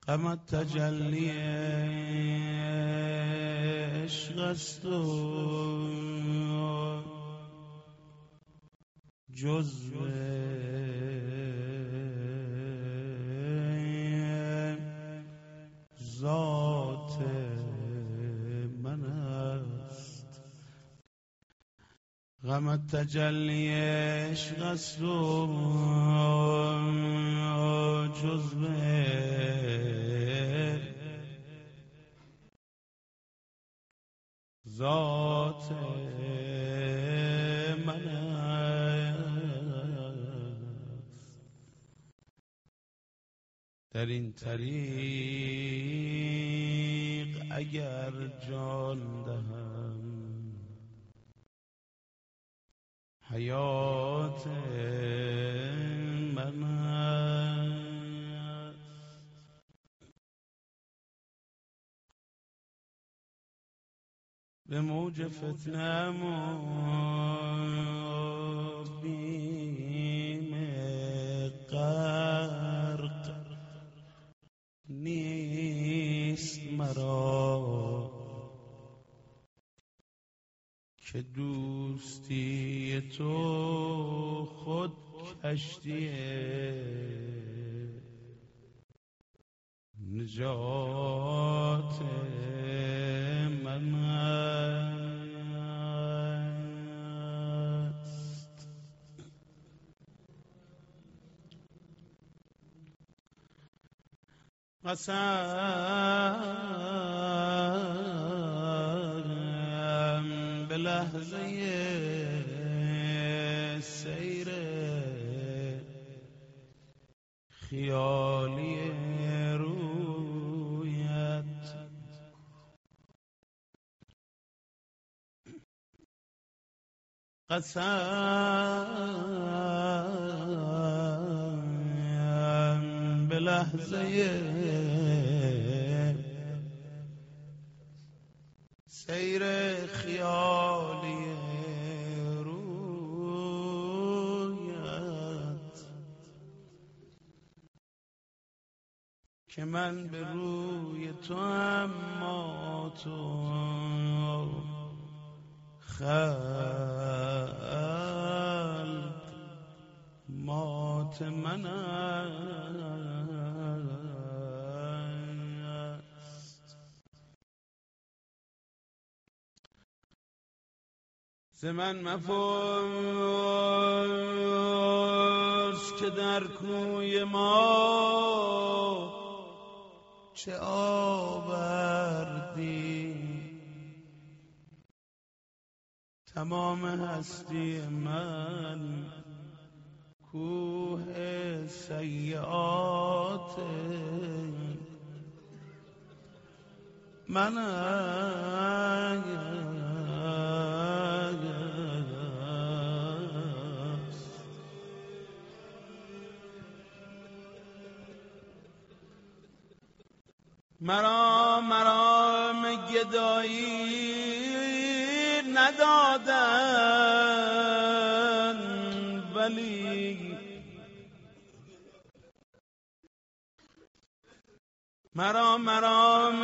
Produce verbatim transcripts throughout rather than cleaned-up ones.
غمت تجلی عشق است و جزو ذات من است. غمت تجلی عشق است و جزو ذات من است. در این طریق اگر جان دهم حیات من است. به موج فتنه و بیم غرق نیست مرا که دوستی تو خود کشتی نجات من است. قسم به لحظه سیر خیالی رویت قسم به لحظه سیر خیالی رویت که من به روی تو اما تو خلق مات من است. ز من مپرس که در کوی ما چه آوردی، تمام هستی من کوه سیئات من است. مرا مرام گدایی ندادن ولی مرا مرام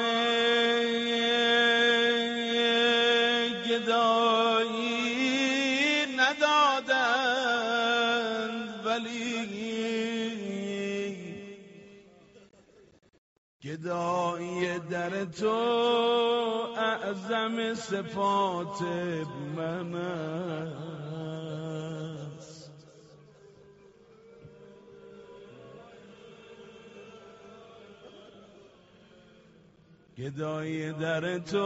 گدایی ندادن ولی گدایی در تو اعظم صفات من است. گدایی در تو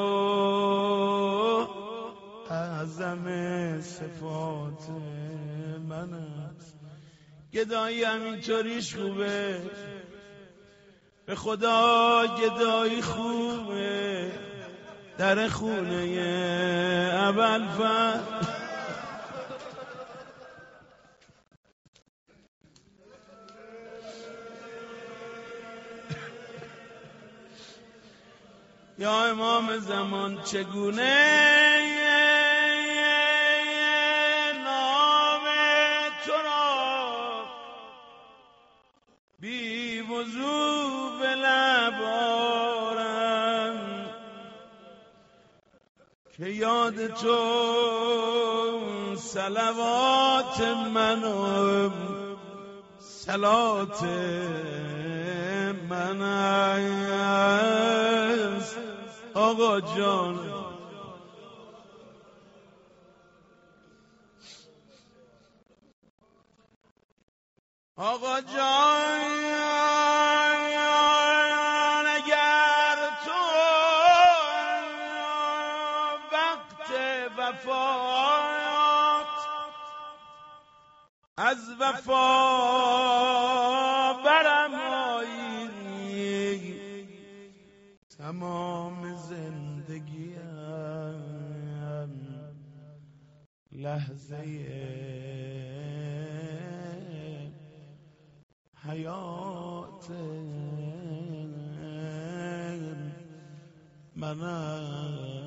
اعظم صفات من است. گدایی همینطوریش خوبه، به خدا گدایی خوبه. در خونه ابوالفضل یا امام زمان چگونه نام تو را بی وضو به لب آرم که یاد تو صلوات منم صلات من است آقا جان. آقا جان اگر تو وقت وفات از وفا برم آیی تمام زندگیم لحظه حیات من